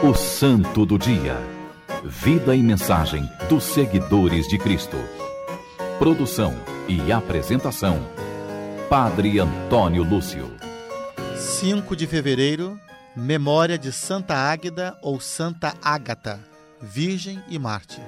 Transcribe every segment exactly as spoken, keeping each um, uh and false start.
O Santo do Dia. Vida e mensagem dos seguidores de Cristo. Produção e apresentação: Padre Antônio Lúcio. cinco de fevereiro, memória de Santa Águeda ou Santa Ágata, virgem e mártir.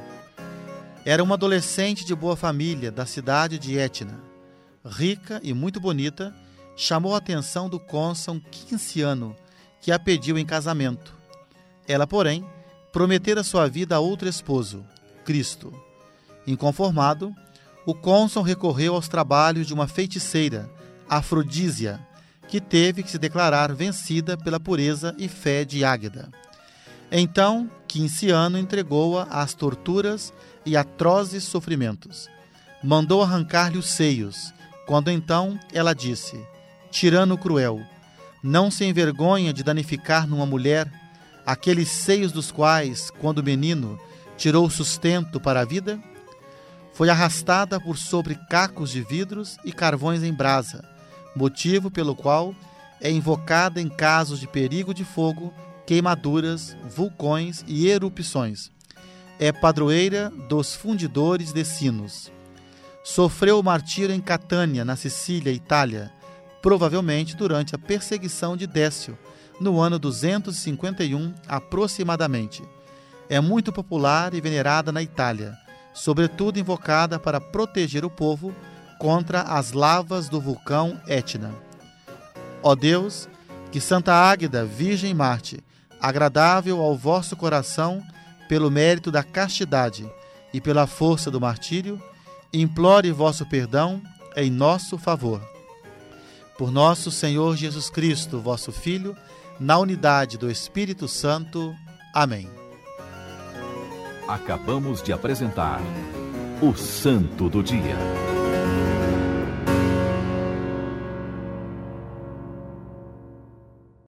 Era uma adolescente de boa família da cidade de Étina. Rica e muito bonita, chamou a atenção do cônsul Quinciano, que a pediu em casamento. Ela, porém, prometera sua vida a outro esposo, Cristo. Inconformado, o cônsul recorreu aos trabalhos de uma feiticeira, Afrodísia, que teve que se declarar vencida pela pureza e fé de Águeda. Então, Quinciano entregou-a às torturas e atrozes sofrimentos. Mandou arrancar-lhe os seios, quando então ela disse: tirano cruel, não se envergonha de danificar numa mulher aqueles seios dos quais, quando menino, tirou sustento para a vida? Foi arrastada por sobre cacos de vidros e carvões em brasa, motivo pelo qual é invocada em casos de perigo de fogo, queimaduras, vulcões e erupções. É padroeira dos fundidores de sinos. Sofreu o martírio em Catânia, na Sicília, Itália, provavelmente durante a perseguição de Décio, no ano duzentos e cinquenta e um aproximadamente. É muito popular e venerada na Itália, sobretudo invocada para proteger o povo contra as lavas do vulcão Etna. Ó Deus, que Santa Águeda, Virgem Mártir, agradável ao vosso coração pelo mérito da castidade e pela força do martírio, implore vosso perdão em nosso favor. Por nosso Senhor Jesus Cristo, vosso Filho, na unidade do Espírito Santo. Amém. Acabamos de apresentar o Santo do Dia.